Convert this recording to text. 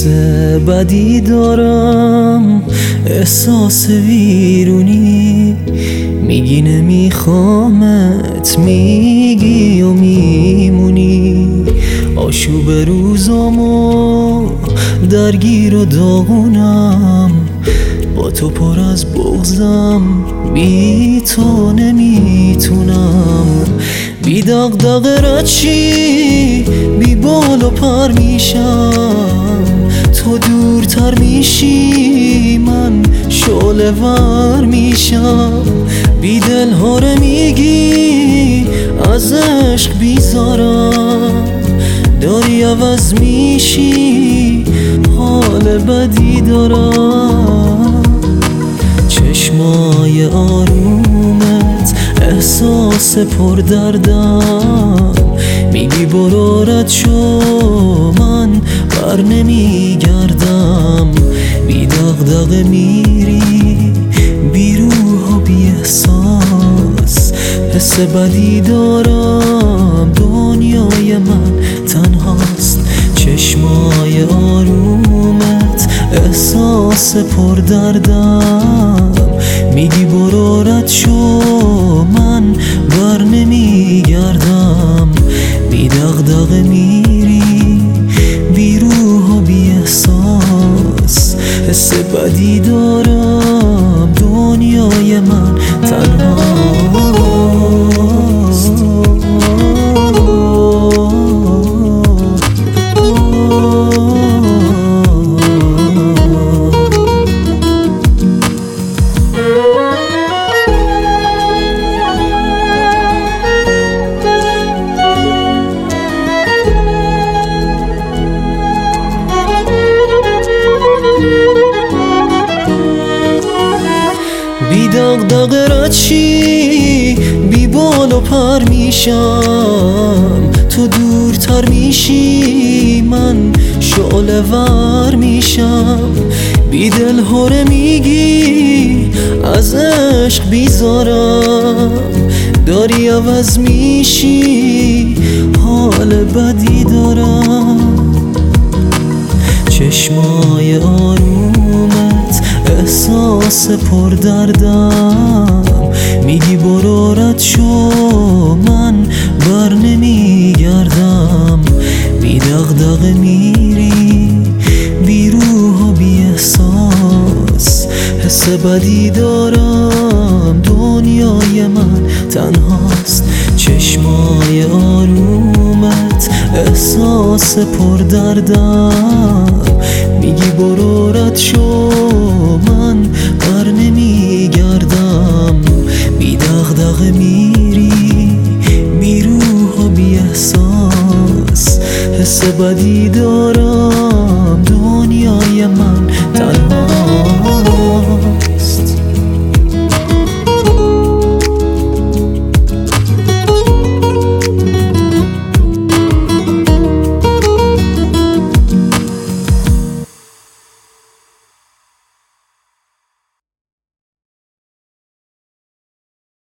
بدی دارم، احساس ویرونی، میگی نمیخوامت، میگی و میمونی. آشوب روزامو درگیر و داغونم، با تو پر از بغضم، بی تو نمیتونم. بی دغدغه رد شی، بی بال و پر میشم، تو دورتر میشی من شعله ور میشم. بی دلهاره میگی از عشق بیزارم، داری عوض میشی، حال بدی دارم. چشمای آرومت احساس پردردم، میگی برو رد شو، من بر نمیگردم. بی دغدغه میری، بی روح و بی احساس، حس بدی دارم، دنیای من تنهاست. چشمای آرومت احساس پردردم، میگی برو رد شو، من بر نمیگردم. بی دغدغه میری، بی روح و بی احساس، حس بدی دارم، دنیای من تنهاست. بی دغدغه رد شی، بی بال و پر میشم، تو دورتر میشی، من شعله ور میشم. بی دلهاره میگی از عشق بیزارم، داری عوض میشی، حال بدی دارم. چشمای آرومت احساس پردردم، میگی برو رد شو، من بر نمیگردم. بی دغدغه میری، بی روح و بی احساس، حس بدی دارم، دنیای من تنهاست. چشمای آرومت احساس پردردم، میگی برو رد شو، من بر نمیگردم. بی دغدغه میری، بی روح و بی احساس، حس بدی دارم، دنیای من تنها.